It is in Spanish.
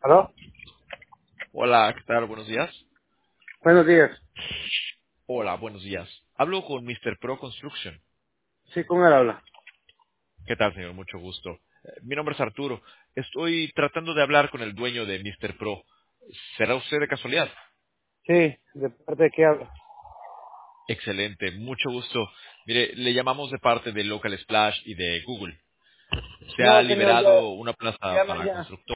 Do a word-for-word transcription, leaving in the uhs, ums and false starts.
¿Aló? Hola, ¿qué tal? Buenos días. Buenos días. Hola, buenos días. Hablo con mister Pro Construction. Sí, con él habla. ¿Qué tal, señor? Mucho gusto. Eh, Mi nombre es Arturo. Estoy tratando de hablar con el dueño de mister Pro. ¿Será usted de casualidad? Sí, ¿de parte de qué habla? Excelente, mucho gusto. Mire, le llamamos de parte de Local Splash y de Google. Se ha No, señor, ya, liberado una plaza ya, me- para ya, constructores.